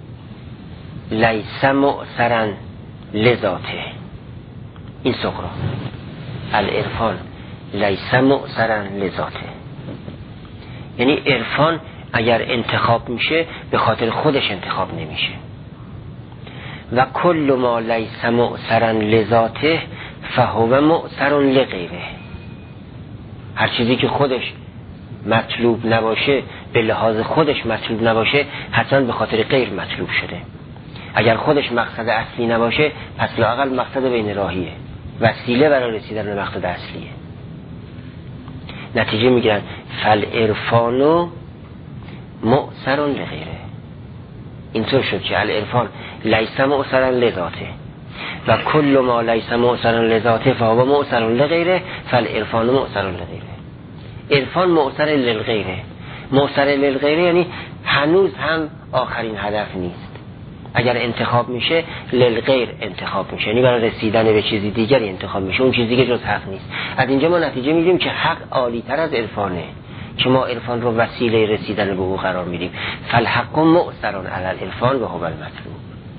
لیس مؤثرا لذاته. این سقراط العرفان لیس مؤثرا لذاته، یعنی عرفان اگر انتخاب میشه به خاطر خودش انتخاب نمیشه. و کل ما لیس مؤثرا لذاته فهو مؤثر لغیره. هر چیزی که خودش مطلوب نباشه، به لحاظ خودش مطلوب نباشه، حتما به خاطر غیر مطلوب شده. اگر خودش مقصد اصلی نباشه پس لااقل مقصد بین راهیه، وسیله برای رسیدن به مقصد اصلیه. نتیجه میگیرن فالعرفان مؤثر لغیره. اینطور شد که العرفان لیس مؤثرا لذاته و کل ما لیس مؤثرا لذاته فهو مؤثر لغیره فالعرفان مؤثر لغیره. عرفان مؤثر للغیره. مؤثر للغیره یعنی هنوز هم آخرین هدف نیست. اگر انتخاب میشه للغیر انتخاب میشه، یعنی برای رسیدن به چیزی دیگری انتخاب میشه، اون چیز دیگه جز حق نیست. از اینجا ما نتیجه میگیریم که حق عالی تر از عرفانه، که ما عرفان رو وسیله رسیدن به او قرار میدیم. فالحق مؤثر علی العرفان و هو المطلوب.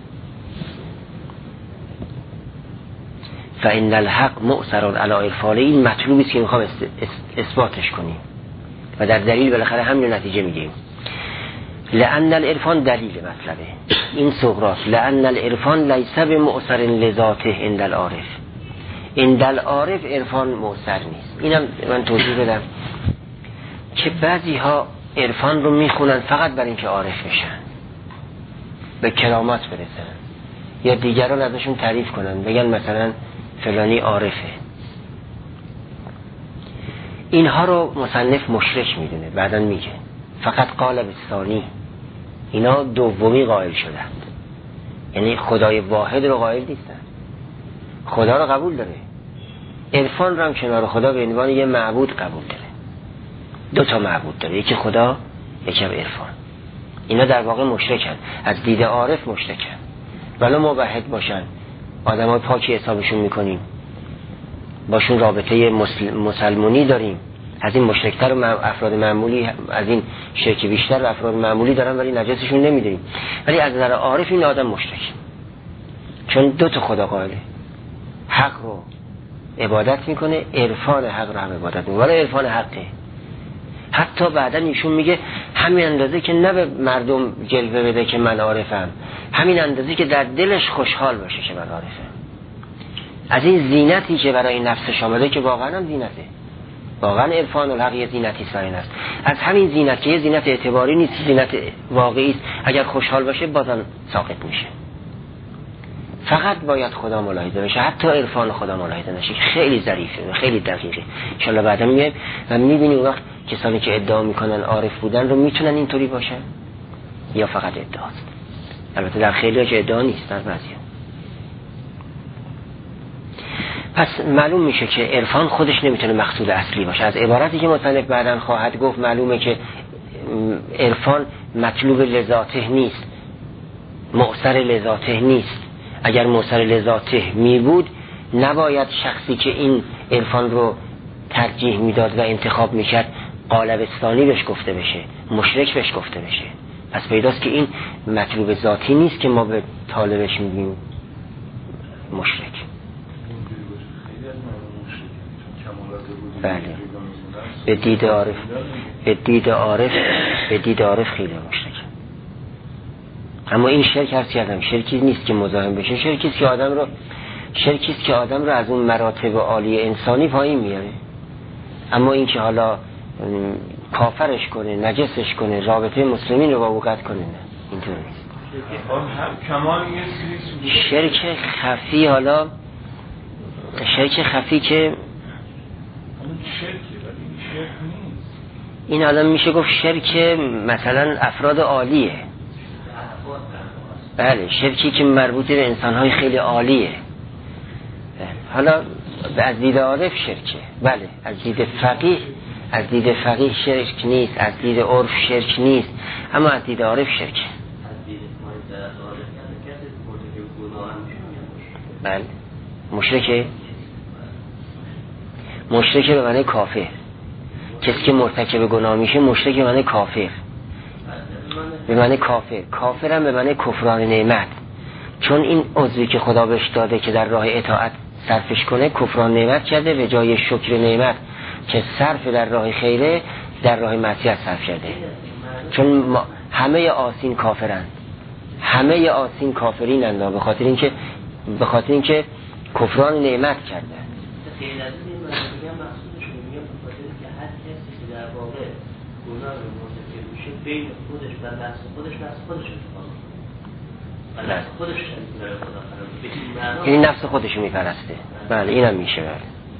فإن الحق مؤثر علی عرفانه. این مطلوبی است که میخوام اثباتش کنیم و در دلیل بالاخره همین نتیجه میگیریم. لأن العرفان دلیل مطلبه این سقراط. لأن العرفان لیس بمؤثر لذاته عند العارف. عند العارف عرفان مؤثر نیست. اینم من توضیح بدم که بعضی ها عرفان رو میخونن فقط برای اینکه عارف بشن، به کرامات برسن، یا دیگران ازشون تعریف کنن، بگن مثلا فلانی عارفه. اینها رو مصنف مشرک میدونه. بعدن میگه فقط قال بالثانی، اینا دومی قائل شدند، یعنی خدای واحد رو قائل نیستن، خدا رو قبول داره، عرفان رو هم کنار خدا به عنوان یه معبود قبول داره. دو تا معبود داره، یکی خدا یکی عرفان. اینا در واقع مشرکن، از دید عارف مشرکن. ولی موحد باشن، آدمای پاکی حسابشون میکنیم، باشون رابطه مسلمانی داریم. از این مشرکتر و افراد معمولی، از این شرک بیشتر و افراد معمولی دارن ولی نجسشون نمیدونیم. ولی از نظر عارف این آدم مشرک، چون دو تا خدا قائله. حق رو عبادت میکنه، عرفان حق رو هم عبادت میکنه، ولی عرفان حقه. حتی بعدا ایشون میگه همین اندازه که نه به مردم جلوه بده که من عارفم، همین اندازه که در دلش خوشحال باشه که من عارفم. از این زینتی که برای نفسش آمده که واقعا هم زینته، واقعا عرفان الحق یه زینتی برای نفس. از همین زینت که یه زینت اعتباری نیست، زینت واقعی است، اگر خوشحال باشه بازم ساقط میشه. فقط باید خدا ملاحظه بشه، حتی عرفان خدا ملاحظه نشه. خیلی ظریفه، خیلی دقیقه. ان شاء الله بعدا میایم و میبینیم وقت کسانی که ادعا میکنن عارف بودن رو میتونن اینطوری باشن یا فقط ادعاست. البته در خیلی‌ها که ادعا نیست، در بعضی‌ها. پس معلوم میشه که عرفان خودش نمیتونه مقصود اصلی باشه. از عبارتی که مصنف بعداً خواهد گفت معلومه که عرفان مطلوب لذاته نیست، مؤثر لذاته نیست. اگر مؤثر لذاته می بود نباید شخصی که این عرفان رو ترجیح میداد و انتخاب میکرد قالبستانی بهش گفته بشه، مشرک بهش گفته بشه. پس پیداست که این مطلوب ذاتی نیست که ما به طالبش میگیم مشرک. بله، به دید عارف خیلی مشرک. اما این شرک هر چیزی شرکی نیست که مزاحم بشه، شرکی است که آدم رو از اون مراتب عالی انسانی پایین میاره. اما این که حالا کافرش کنه، نجسش کنه، رابطه مسلمین رو با او قطع کنه. نه اینطور نیست. شرک خفی، حالا شرک خفی که این الان میشه گفت شرک مثلا افراد عالیه. بله، شرکی که مربوط به انسانهای خیلی عالیه. حالا از دید عارف شرکه، بله. از دید فقیه شرک نیست، از دید عرف شرک نیست، اما از دید عارف شرکه. بله، مشرکه به معنی کافر. کسی که مرتکب گناه میشه مشرک به معنی کافر، به معنی کافرم به معنی کفران نعمت. چون این عضوی که خدا بهش داده که در راه اطاعت صرفش کنه کفران نعمت کرده، به جای شکر نعمت که صرف در راه خیره در راه معصیت صرف کرده. چون همه آسین کافرند، همه آسین کافرینند، به خاطر اینکه کفران نعمت کرده. بین خودش و نفس خودش این نفس خودشو میپرسته. بله اینم میشه. بله.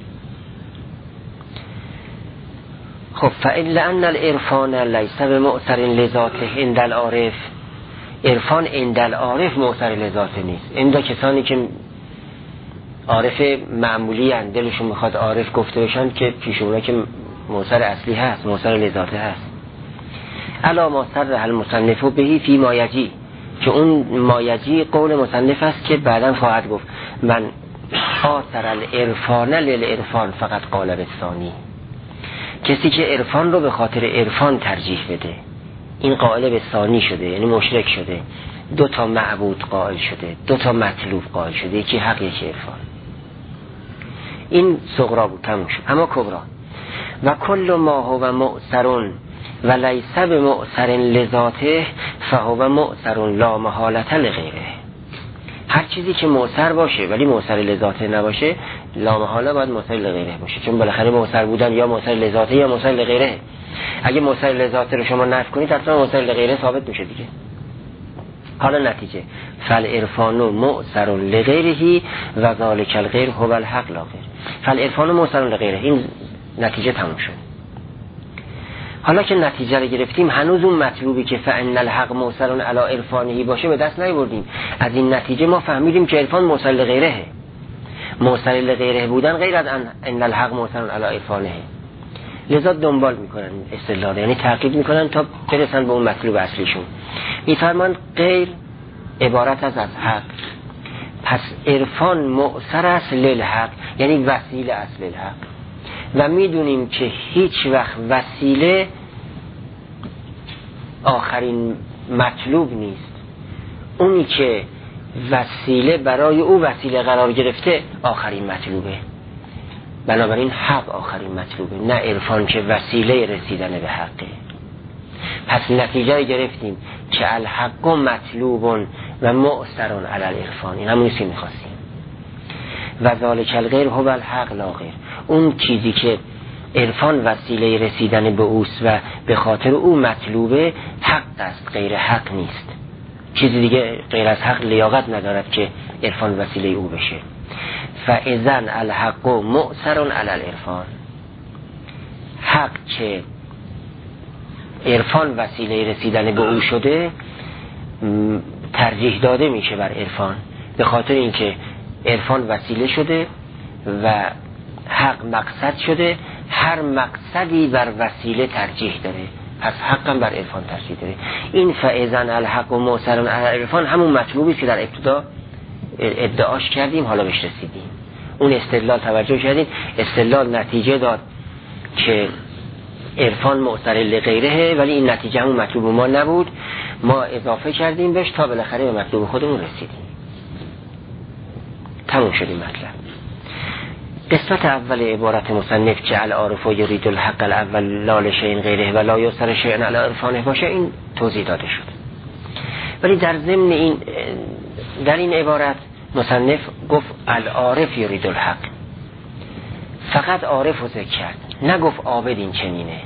خب فإن العرفان لیس بمؤثر لذاته عند العارف، عرفان عند العارف مؤثر لذاته نیست. این دو کسانی که عارف معمولی هستند، دلشون میخواد عارف گفته بشن که پیش اونا که مؤثر اصلی هست، مؤثر لذاته هست. الا ما صرح المصنف بهی فی ما یجی، که اون ما یجی قول مصنف است که بعداً خواهد گفت من آثر العرفان للعرفان فقط قال بالثانی. کسی که عرفان رو به خاطر عرفان ترجیح بده، این قائل به ثانی شده، یعنی مشرک شده. دو تا معبود قائل شده، دو تا مطلوب قائل شده، یکی حق یکی عرفان. این صغرا بود، تموم شد. اما کبرا و کل ما هو مؤثر و لیس بمؤثر لذاته فهو مؤثر لا محالة لغیره. هر چیزی که مؤثر باشه ولی مؤثر لذاته نباشه لا محاله باید مؤثر لغیره باشه، چون بالاخره مؤثر بودن یا مؤثر لذاته یا مؤثر لغیره. اگه مؤثر لذاته رو شما نفی کنید حتما مؤثر لغیره ثابت میشه دیگه. حالا نتیجه فالعرفان مؤثر لغیره و ذلک الغیر هو الحق لا غیر. فالعرفان مؤثر لغیره، این نتیجه تموم شد. حالا که نتیجه رو گرفتیم، هنوز اون مطلوبی که فان الحق موصل علی عرفانه باشه به دست نیاوردیم. از این نتیجه ما فهمیدیم که عرفان موصل لغیره، موصل لغیره بودن غیر از ان الحق موصل علی عرفانه. لذا دنبال میکنن استدلال، یعنی تعقیب میکنن تا برسن به اون مطلوب اصلیشون. میفرمان غیر عبارت از حق، پس عرفان مؤثر است للحق، یعنی وسیله است للحق. و میدونیم که هیچ وقت وسیله آخرین مطلوب نیست. اونی که وسیله برای او وسیله قرار گرفته آخرین مطلوبه. بنابراین حق آخرین مطلوبه، نه عرفان که وسیله رسیدن به حقه. پس نتیجه گرفتیم که الحق مطلوب و مؤثر علی العرفان. این همونی که میخواستیم. و ذالک الغیر هو الحق لا غیر. اون چیزی که عرفان وسیله رسیدن به اوست و به خاطر او مطلوبه حق است، غیر حق نیست. چیزی دیگه غیر از حق لیاقت ندارد که عرفان وسیله او بشه. فاذن الحق مؤثر علی العرفان، حق که عرفان وسیله رسیدن به او شده ترجیح داده میشه بر عرفان، به خاطر اینکه عرفان وسیله شده و حق مقصد شده. هر مقصدی بر وسیله ترجیح داره، پس حقم بر عرفان ترجیح داره. این فاذن الحق و مؤثر علی عرفان همون مطلوبی که در ابتدا ادعاش کردیم، حالا بهش رسیدیم. اون استدلال توجه کردیم، استدلال نتیجه داد که عرفان مؤثر لغیره، ولی این نتیجه همون مطلوب ما نبود، ما اضافه کردیم بهش تا بالاخره به مطلوب خودمون رسیدیم. تموم شد این مطلب. قسمت اول عبارت مصنف که العارف و یرید الحق الاول لا لشیء غیره و لا یسر شیء علی عرفانه باشه، این توضیح داده شد. ولی در ضمن این در این عبارت مصنف گفت العارف یرید الحق، فقط عارف رو ذکر کرد، نگفت عابد این چنینه.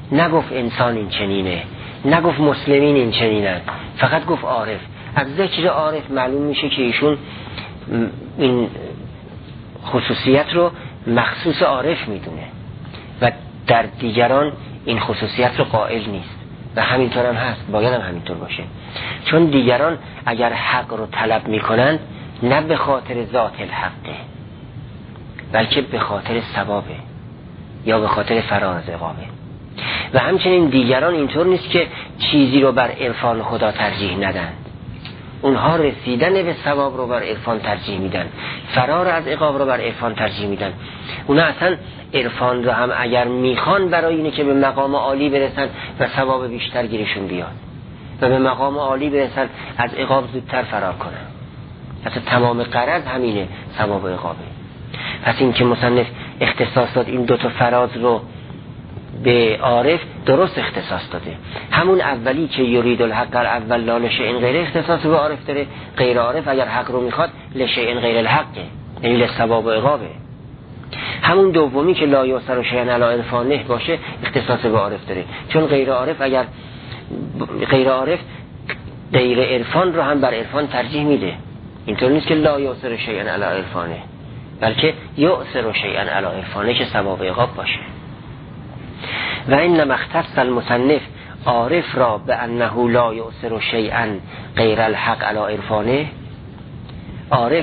نگفت انسان این چنینه، نگفت مسلمین این چنینن، فقط گفت عارف. از ذکر عارف معلوم میشه که ایشون این خصوصیت رو مخصوص عارف میدونه و در دیگران این خصوصیت رو قائل نیست و همینطور هم هست، باید هم همینطور باشه. چون دیگران اگر حق رو طلب میکنن نه به خاطر ذات الحقه، بلکه به خاطر ثوابه یا به خاطر فرار از عقابه. و همچنین دیگران اینطور نیست که چیزی رو بر عرفان خدا ترجیح ندن، اونها رسیدن به ثواب رو بر عرفان ترجیح میدن، فرار از عقاب رو بر عرفان ترجیح میدن. اونا اصلا عرفان رو هم اگر میخوان برای اینه که به مقام عالی برسن و ثواب بیشتر گیرشون بیاد و به مقام عالی برسن، از عقاب زودتر فرار کنن. حتی تمام غرض همینه، ثواب و عقابه. پس این که مصنف اختصاص داد این دوتا فراز رو به عارف، درست اختصاص داده. همون اولی که یرید الحق اول لا لشیء غیره اختصاص به عارف داره. غیر عارف اگر حق رو میخواد لشیء غیر الحقه، یعنی لثواب و عقابه. همون دومی که لا یؤثر شیئا علی عرفانه باشه اختصاص به عارف داره. چون غیر عارف اگر غیر عارف غیر عرفان رو هم بر عرفان ترجیح میده. اینطور نیست که لا یؤثر شیئا علی عرفانه، بلکه یؤثر شیئا علی عرفانه که ثواب و عقاب باشه. و انما اختص المصنف عارف را به انه لا یؤثر شیئا غیر الحق علی عرفانه. عارف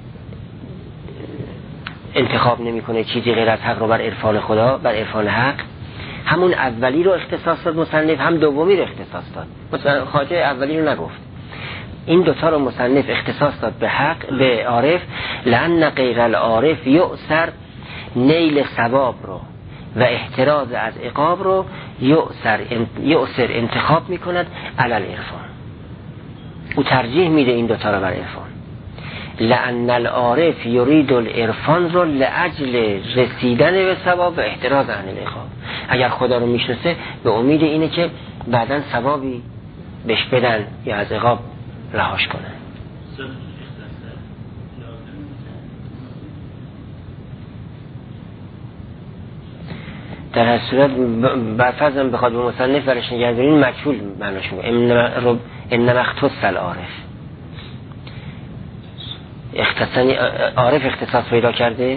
انتخاب نمیکنه چیزی غیر از حق رو بر عرفان خدا، بر عرفان حق. همون اولی رو اختصاص داد مصنف، هم دومی رو اختصاص داد. مثلا خواجه اولی رو نگفت، این دوتا رو مصنف اختصاص داد به حق، به عارف. لأن غیر العارف یؤثر نیل ثواب رو و احتراز از عقاب رو یؤثر انتخاب میکند علی العرفان. او ترجیح میده این دوتا رو بر عرفان. لأن العارف یرید العرفان رو لأجل رسیدن به ثواب و احتراز عن العقاب. اگر خدا رو میشناسه به امید اینه که بعداً ثوابی بهش بدن یا از عقاب رهاش کنن. در هر صورت برفرضم بخواد به مصنف برش نگردارین مجهول معناش میگه. انما اختص العارف، عارف اختصاص پیدا کرده.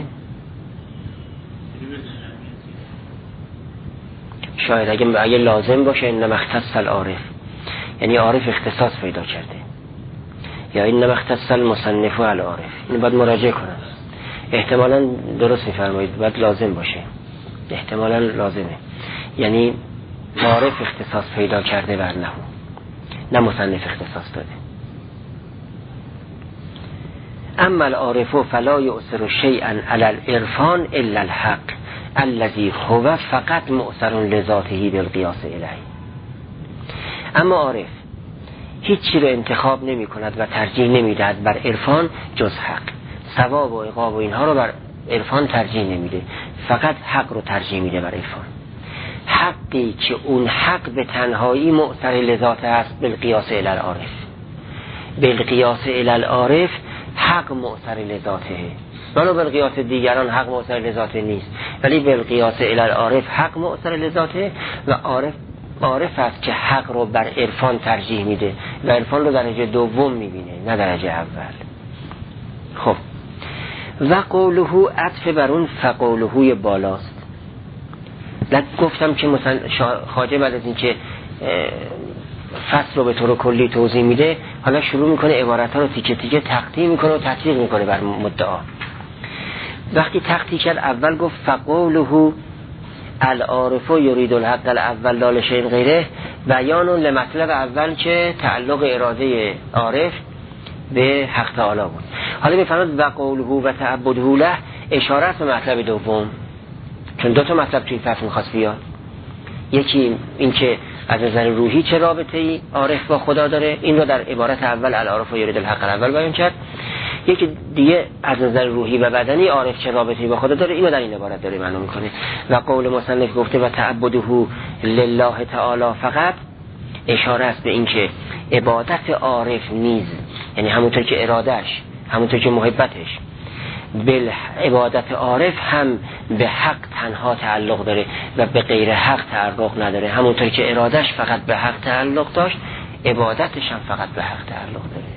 شاید اگه لازم باشه انما اختص العارف یعنی عارف اختصاص پیدا کرده، یا انما اختص المصنف العارف. این باید مراجعه کنم. احتمالاً درست میفرمایید، باید لازم باشه، احتمالاً لازمه. یعنی عارف اختصاص پیدا کرده بر نحو، نه مصنف اختصاص داده. اما العارف فلا یؤثر شیئا علی العرفان الا الحق الذي هو فقط مؤثر لذاته بالقیاس الیه. اما عارف هیچ چی رو انتخاب نمی کند و ترجیح نمی دهد بر عرفان جز حق. ثواب و عقاب و اینها رو بر عرفان ترجیح نمیده، فقط حق رو ترجیح میده بر عرفان. حقی که اون حق به تنهایی مؤثر لذاته است بالقیاس الی العارف. بالقیاس الی العارف حق مؤثر لذاته، ولو بالقیاس دیگران حق مؤثر لذاته نیست، ولی بالقیاس الی العارف حق مؤثر لذاته. و عارف است که حق رو بر عرفان ترجیح میده و عرفان رو درجه دوم میبینه نه درجه اول. خب و قوله عطف بر اون فقوله بالاست. گفتم که مثلا خواجه بعد از این که فصل رو به طور کلی توضیح میده، حالا شروع میکنه عبارت ها رو تیکه تیکه تقطیع میکنه و تطبیق میکنه بر مدعا. وقتی تقطیع کرد اول گفت فقوله العارف یرید الحق الاول لا لشیء غیره، بیان لمطلب اول که تعلق اراده عارف به حق تعالی بود. حالا میفرماد و قوله و تعبده له اشاره است به مطلب دوم، چون دو تا مطلب توی فصل میخواست بیاد. یکی این که از نظر روحی چه رابطه ای عارف با خدا داره، این رو در عبارت اول العارف یرید الحق الاول بیان کرد. یکی دیگه از نظر روحی و بدنی عارف چه رابطه‌ای با خدا داره، اینو در این عبارت داره معلوم میکنه. و قول مصنف گفته و تعبده لله تعالی فقط اشاره است به این که عبادت عارف نیز، یعنی همونطور که ارادهش، همونطور که محبتش، بل عبادت عارف هم به حق تنها تعلق داره و به غیر حق تعلق نداره. همونطور که ارادش فقط به حق تعلق داشت، عبادتش هم فقط به حق تعلق داره.